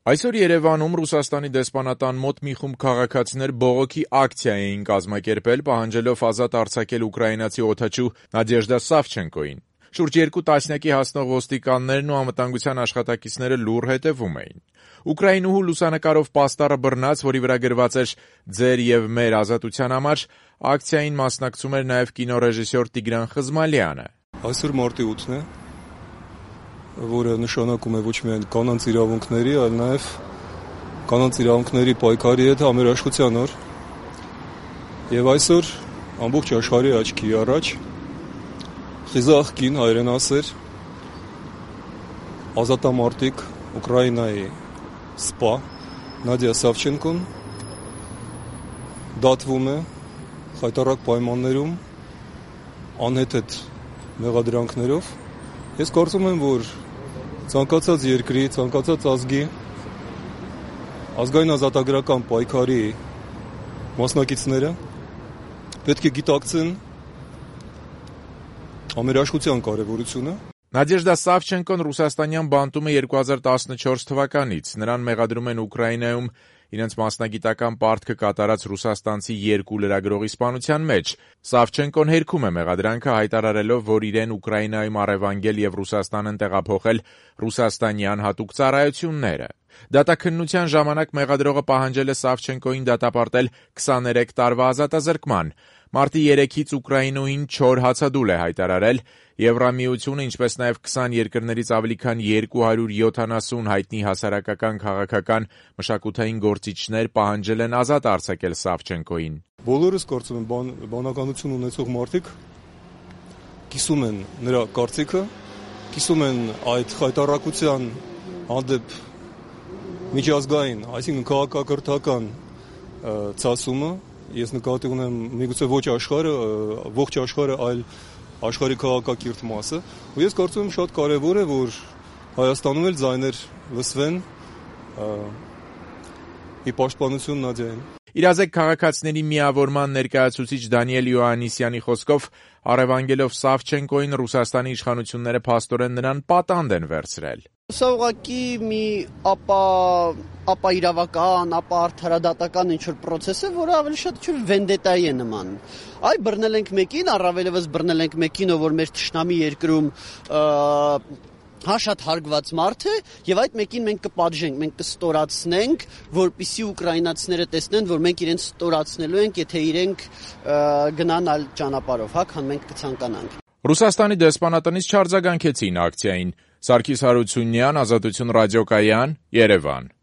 Այսօր Երևանում Ռուսաստանի դեսպանատան մոտ մի խումբ քաղաքացիներ բողոքի ակցիա էին կազմակերպել, պահանջելով ազատ արձակել ուկրաինացի օդաչու Նադեժդա Սավչենկոին։ Շուրջ 2 տասնյակի հասնող ոստիկաններն ու անվտանգության աշխատակիցները լուռ հետևում էին։ Ուկրաինուհու լուսանկարով պաստառը բռնած, որի վրա գրված էր «Ձեր եւ մեր ազատության համար», ակցիային մասնակցում էր նաև կինոռեժիսոր Տիգրան Խզմալյանը։ Այսօր մարտի 8-ն է, որը նշանակում է ոչ միայն կանանց իրավունքների, այլ նաև կանանց իրավունքների պայքարի հետ համերաշխության օր։ Եվ այսօր ամբողջ աշխարհի աչքի առաջ խիզախ կին հայրենասեր ազատամարտիկ Ուկրաինայի սպա Նադիա Սավչենկոն դատվում է խայտառակ պայմաններում անհեթեթ մեղադրանքներով։ Ես կարծում եմ, որ ցանկացած երկրի, ցանկացած ազգի ազգային ազատագրական պայքարի մասնակիցները պետք է գիտակցեն համերաշխության կարևորությունը։ Նադեժդա Սավչենկոն ռուսաստանյան բանտում է 2014 թվականից։ Նրան մեղադրում են Ուկրաինայում իրենց մասնագիտական պարտքը կատարած ռուսաստանցի 2 լրագրողի սպանության մեջ։ Սավչենկոն հերքում է մեղադրանքը, հայտարարելով, որ իրեն Ուկրաինայում առևանգել եւ Ռուսաստան են տեղափոխել ռուսաստանյան հատուկ ծառայությունները։ Դատաքննության ժամանակ մեղադրողը պահանջել է Սավչենկոին դատապարտել 23 տարվա ազատազրկման։ Մարտի 3-ից Ուկրաինուհին չոր հացադուլ է հայտարարել։ Եվրամիությունը, ինչպես նաև 20 երկրներից ավելի քան 270 հայտնի հասարակական, քաղաքական, մշակութային գործիչներ պահանջել են ազատ արձակել Սավչենկոին։ Բոլորս կարծում եմ բանականություն ունեցող մարդիկ կիսում են նրա կարծիքը, կիսում են այդ խայտառակության հանդեպ միջազգային, այսինքն քաղաքակրթական ցասումը։ Ես նկատի ունեմ միգուցե ոչ աշխարհը, ողջ աշխարհը, այլ աշխարհի քաղաքակիրթ մասը, ու ես կարծում եմ շատ կարևոր է, որ Հայաստանում էլ ձայներ լսվեն ի պաշտպանություն Նադիային։ Իրազեկ քաղաքացիների միավորման ներկայացուցիչ Դանիել Յոհաննիսյանի խոսքով առևանգելով Սավչենկոին Ռուսաստանի իշխանությունները փաստորեն նրան պատանդ են վերցրել։ Սա ուղղակի մի ապա իրավական, ապա արդարադատական ինչ-որ պրոցես է, որը ավելի շատ ինչ-որ վենդետայի է նման։ Այ բռնել ենք մեկին, առավելևս բռնել ենք մեկին, որ մեր թշնամի երկրում շատ հարգված մարդ է, եւ այդ մեկին մենք կպատժենք, մենք կստորացնենք, որպեսզի ուկրաինացիները տեսնեն, որ մենք իրենց ստորացնելու ենք, եթե իրենք գնան այլ ճանապարհով, քան մենք կցանկանանք։ Ռուսաստանի դեսպանատնից չարձագանքեցին ակցիային։ Սարգիս Հարությունյան, Ազատություն ռադիոկայան, Երևան։